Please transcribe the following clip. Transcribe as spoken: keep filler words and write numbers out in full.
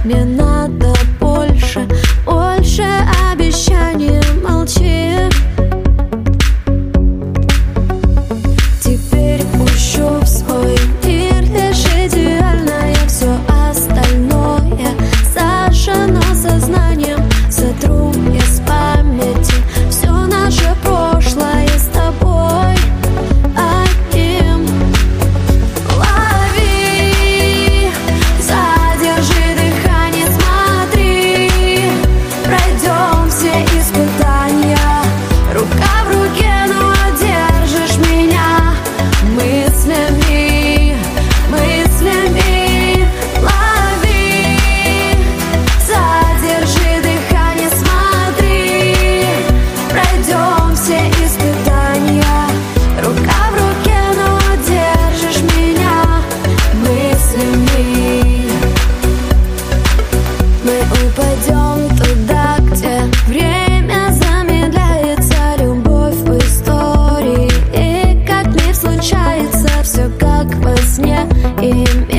Мне надо больше, больше обещаний, молчи. Теперь пущу в свой мир лишь идеальное, все остальное зажжено сознанием. Сотру из памяти все наше прошлое с тобой одним. Лови, задержи дыхание, смотри, пройдем все испытания. Рука в руке, но держишь меня мыслями, мыслями. Лови, задержи дыхание, смотри, пройдем все испытания. Рука в руке, но держишь меня мыслями. Мы упадем туда, где время замедляется, любовь в истории. И как мир случается, все как во сне. И